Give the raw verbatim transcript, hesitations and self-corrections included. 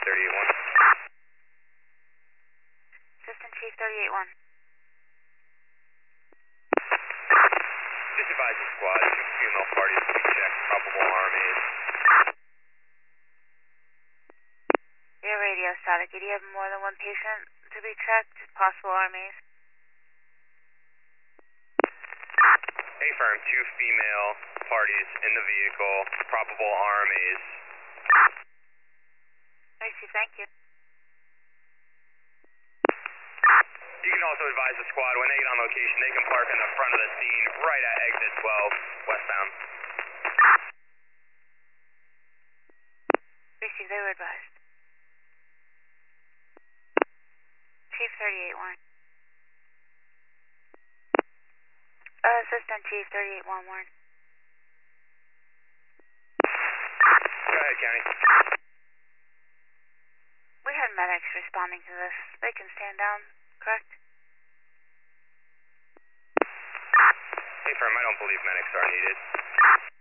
thirty-eight one. Assistant Chief thirty-eight one. Just advise the squad, two female parties to be checked, probable R M As. Your radio static. Do you have more than one patient to be checked? Possible R M As? Affirm, two female parties in the vehicle, probable R M As. I see, thank you. You can also advise the squad when they get on location, they can park in the front of the scene right at exit twelve, westbound. Receive, they were advised. Chief thirty-eight one. Uh, Assistant Chief thirty-eight one, Warren. Go ahead, County. We had medics responding to this. They can stand down, correct? Affirm, I don't believe medics are needed.